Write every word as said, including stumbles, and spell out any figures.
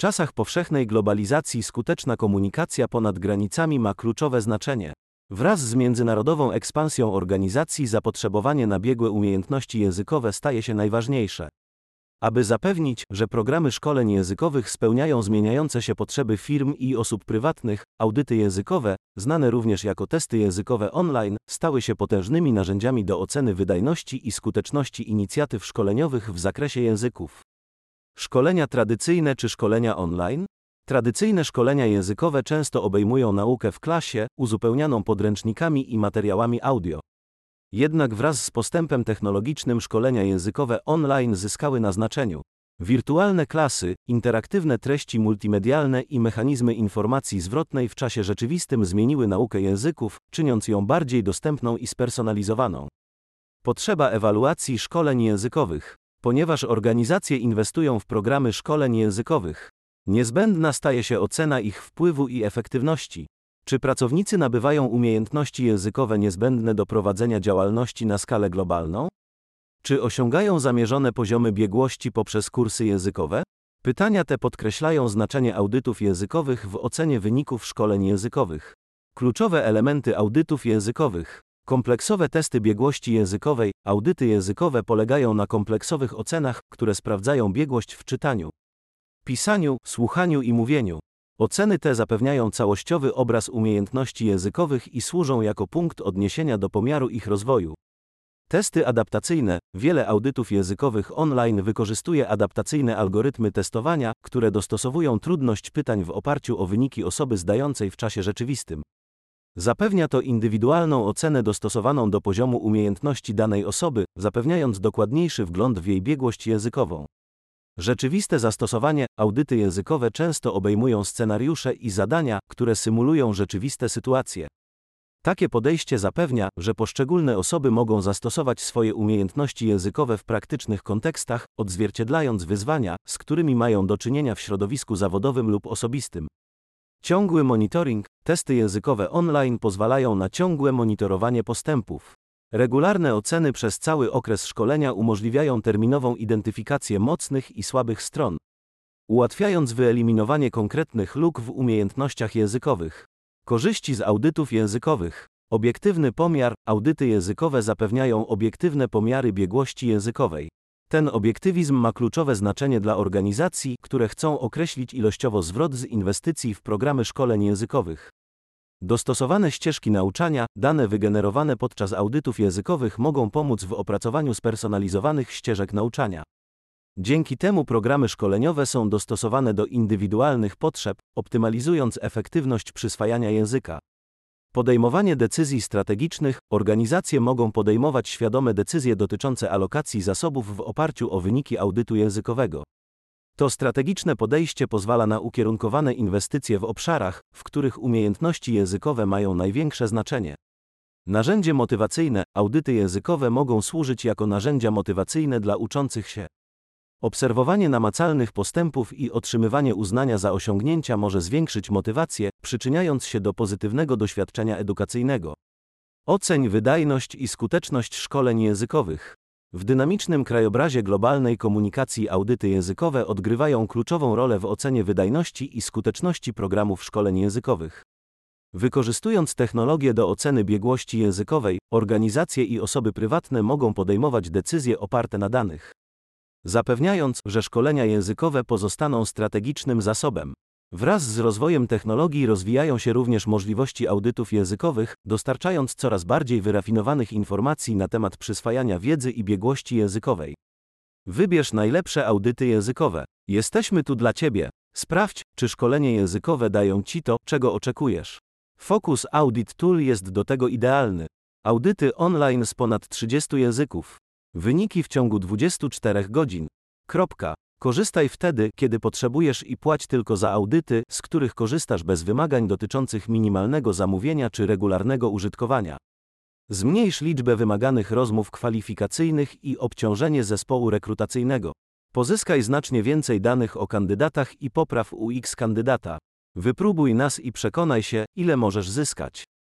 czasach powszechnej globalizacji skuteczna komunikacja ponad granicami ma kluczowe znaczenie. Wraz z międzynarodową ekspansją organizacji zapotrzebowanie na biegłe umiejętności językowe staje się najważniejsze. Aby zapewnić, że programy szkoleń językowych spełniają zmieniające się potrzeby firm i osób prywatnych, audyty językowe, znane również jako testy językowe online, stały się potężnymi narzędziami do oceny wydajności i skuteczności inicjatyw szkoleniowych w zakresie języków. Szkolenia tradycyjne czy szkolenia online? Tradycyjne szkolenia językowe często obejmują naukę w klasie, uzupełnianą podręcznikami i materiałami audio. Jednak wraz z postępem technologicznym szkolenia językowe online zyskały na znaczeniu. Wirtualne klasy, interaktywne treści multimedialne i mechanizmy informacji zwrotnej w czasie rzeczywistym zmieniły naukę języków, czyniąc ją bardziej dostępną i spersonalizowaną. Potrzeba ewaluacji szkoleń językowych. Ponieważ organizacje inwestują w programy szkoleń językowych, niezbędna staje się ocena ich wpływu i efektywności. Czy pracownicy nabywają umiejętności językowe niezbędne do prowadzenia działalności na skalę globalną? Czy osiągają zamierzone poziomy biegłości poprzez kursy językowe? Pytania te podkreślają znaczenie audytów językowych w ocenie wyników szkoleń językowych. Kluczowe elementy audytów językowych. Kompleksowe testy biegłości językowej. Audyty językowe polegają na kompleksowych ocenach, które sprawdzają biegłość w czytaniu, pisaniu, słuchaniu i mówieniu. Oceny te zapewniają całościowy obraz umiejętności językowych i służą jako punkt odniesienia do pomiaru ich rozwoju. Testy adaptacyjne. Wiele audytów językowych online wykorzystuje adaptacyjne algorytmy testowania, które dostosowują trudność pytań w oparciu o wyniki osoby zdającej w czasie rzeczywistym. Zapewnia to indywidualną ocenę dostosowaną do poziomu umiejętności danej osoby, zapewniając dokładniejszy wgląd w jej biegłość językową. Rzeczywiste zastosowanie. Audyty językowe często obejmują scenariusze i zadania, które symulują rzeczywiste sytuacje. Takie podejście zapewnia, że poszczególne osoby mogą zastosować swoje umiejętności językowe w praktycznych kontekstach, odzwierciedlając wyzwania, z którymi mają do czynienia w środowisku zawodowym lub osobistym. Ciągły monitoring. Testy językowe online pozwalają na ciągłe monitorowanie postępów. Regularne oceny przez cały okres szkolenia umożliwiają terminową identyfikację mocnych i słabych stron, ułatwiając wyeliminowanie konkretnych luk w umiejętnościach językowych. Korzyści z audytów językowych. Obiektywny pomiar. Audyty językowe zapewniają obiektywne pomiary biegłości językowej. Ten obiektywizm ma kluczowe znaczenie dla organizacji, które chcą określić ilościowo zwrot z inwestycji w programy szkoleń językowych. Dostosowane ścieżki nauczania. Dane wygenerowane podczas audytów językowych mogą pomóc w opracowaniu spersonalizowanych ścieżek nauczania. Dzięki temu programy szkoleniowe są dostosowane do indywidualnych potrzeb, optymalizując efektywność przyswajania języka. Podejmowanie decyzji strategicznych. Organizacje mogą podejmować świadome decyzje dotyczące alokacji zasobów w oparciu o wyniki audytu językowego. To strategiczne podejście pozwala na ukierunkowane inwestycje w obszarach, w których umiejętności językowe mają największe znaczenie. Narzędzie motywacyjne. Audyty językowe mogą służyć jako narzędzia motywacyjne dla uczących się. Obserwowanie namacalnych postępów i otrzymywanie uznania za osiągnięcia może zwiększyć motywację, przyczyniając się do pozytywnego doświadczenia edukacyjnego. Oceń wydajność i skuteczność szkoleń językowych. W dynamicznym krajobrazie globalnej komunikacji audyty językowe odgrywają kluczową rolę w ocenie wydajności i skuteczności programów szkoleń językowych. Wykorzystując technologię do oceny biegłości językowej, organizacje i osoby prywatne mogą podejmować decyzje oparte na danych, zapewniając, że szkolenia językowe pozostaną strategicznym zasobem. Wraz z rozwojem technologii rozwijają się również możliwości audytów językowych, dostarczając coraz bardziej wyrafinowanych informacji na temat przyswajania wiedzy i biegłości językowej. Wybierz najlepsze audyty językowe. Jesteśmy tu dla Ciebie. Sprawdź, czy szkolenie językowe dają Ci to, czego oczekujesz. Focus Audit Tool jest do tego idealny. Audyty online z ponad trzydziestu języków. Wyniki w ciągu dwudziestu czterech godzin. Kropka. Korzystaj wtedy, kiedy potrzebujesz i płać tylko za audyty, z których korzystasz bez wymagań dotyczących minimalnego zamówienia czy regularnego użytkowania. Zmniejsz liczbę wymaganych rozmów kwalifikacyjnych i obciążenie zespołu rekrutacyjnego. Pozyskaj znacznie więcej danych o kandydatach i popraw U X kandydata. Wypróbuj nas i przekonaj się, ile możesz zyskać.